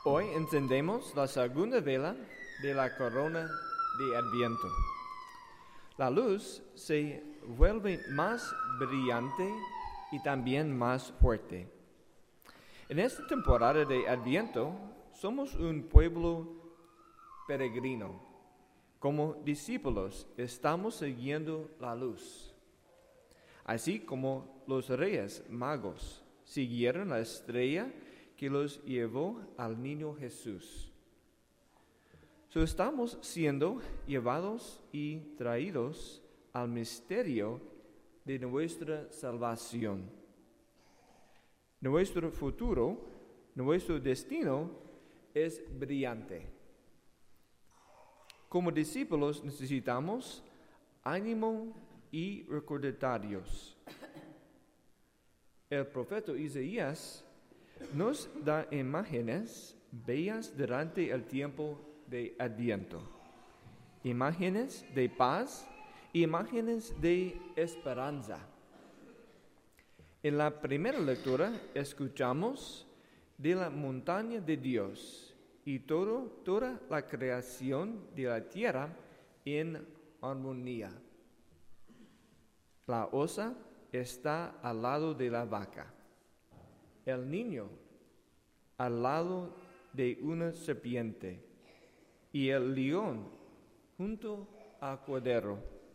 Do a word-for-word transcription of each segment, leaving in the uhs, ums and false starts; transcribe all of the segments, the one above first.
Hoy encendemos la segunda vela de la corona de Adviento. La luz se vuelve más brillante y también más fuerte. En esta temporada de Adviento somos un pueblo peregrino. Como discípulos estamos siguiendo la luz, así como los reyes magos siguieron la estrella que los llevó al niño Jesús. So, estamos siendo llevados y traídos al misterio de nuestra salvación. Nuestro futuro, nuestro destino es brillante. Como discípulos necesitamos ánimo y recordatorios. El profeta Isaías nos da imágenes bellas durante el tiempo de Adviento. Imágenes de paz, imágenes de esperanza. En la primera lectura escuchamos de la montaña de Dios y todo, toda la creación de la tierra en armonía. La osa está al lado de la vaca. El niño al lado de una serpiente y el león junto al cordero.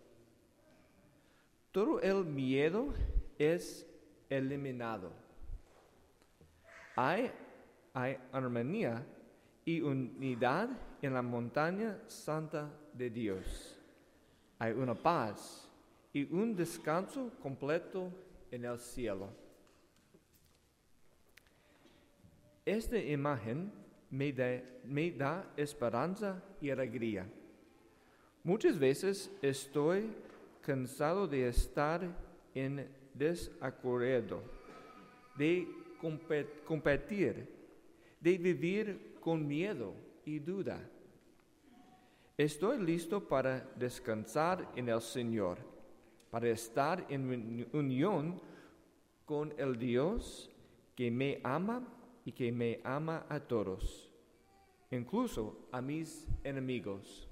Todo el miedo es eliminado. Hay, hay armonía y unidad en la montaña santa de Dios. Hay una paz y un descanso completo en el cielo. Esta imagen me da, me da esperanza y alegría. Muchas veces estoy cansado de estar en desacuerdo, de competir, de vivir con miedo y duda. Estoy listo para descansar en el Señor, para estar en unión con el Dios que me ama y que me ama a todos, incluso a mis enemigos.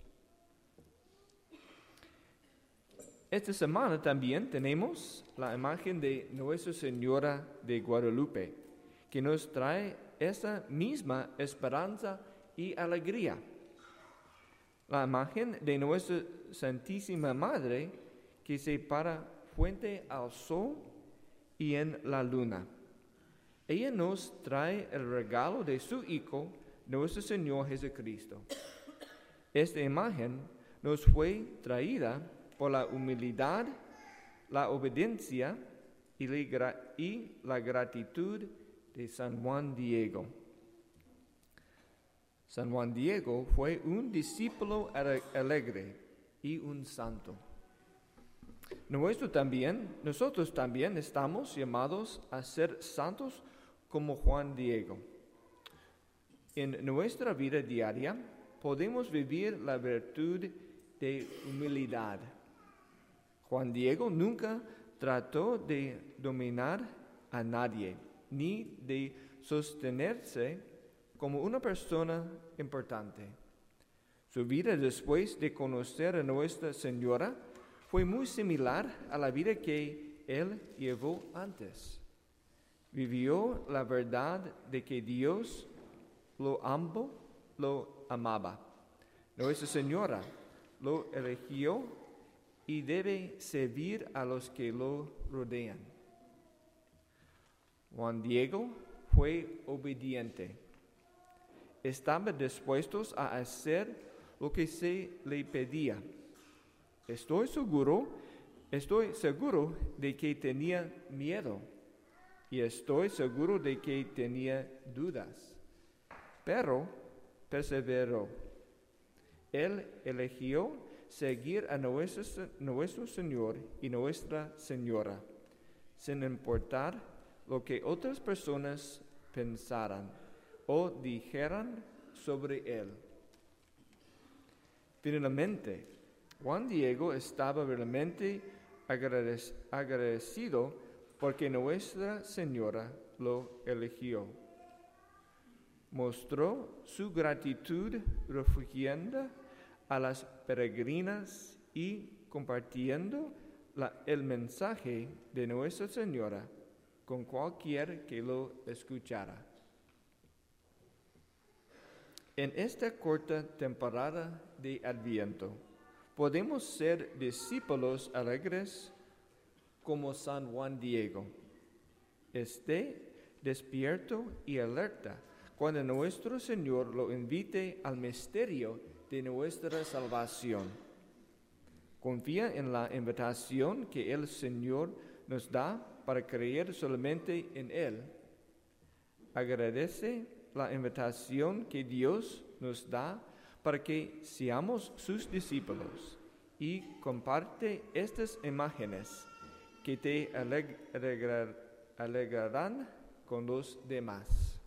Esta semana también tenemos la imagen de Nuestra Señora de Guadalupe, que nos trae esa misma esperanza y alegría. La imagen de Nuestra Santísima Madre, que se para frente al sol y en la luna. Ella nos trae el regalo de su Hijo, nuestro Señor Jesucristo. Esta imagen nos fue traída por la humildad, la obediencia y la, gra- y la gratitud de San Juan Diego. San Juan Diego fue un discípulo alegre y un santo. Nuestro también, nosotros también estamos llamados a ser santos como Juan Diego. En nuestra vida diaria podemos vivir la virtud de humildad. Juan Diego nunca trató de dominar a nadie, ni de sostenerse como una persona importante. Su vida después de conocer a Nuestra Señora fue muy similar a la vida que él llevó antes. Vivió la verdad de que Dios lo amó, lo amaba. Nuestra Señora lo eligió y debe servir a los que lo rodean. Juan Diego fue obediente. Estaba dispuesto a hacer lo que se le pedía. Estoy seguro, estoy seguro de que tenía miedo. Y estoy seguro de que tenía dudas, pero perseveró. Él eligió seguir a nuestro, nuestro Señor y Nuestra Señora, sin importar lo que otras personas pensaran o dijeran sobre Él. Finalmente, Juan Diego estaba realmente agradecido porque Nuestra Señora lo eligió. mostró su gratitud refugiando a las peregrinas y compartiendo la, el mensaje de Nuestra Señora con cualquier que lo escuchara. En esta corta temporada de Adviento, podemos ser discípulos alegres como San Juan Diego. Esté despierto y alerta cuando nuestro Señor lo invite al misterio de nuestra salvación. Confía en la invitación que el Señor nos da para creer solamente en Él. Agradece la invitación que Dios nos da para que seamos sus discípulos y comparte estas imágenes que te alegrar, alegrarán con los demás.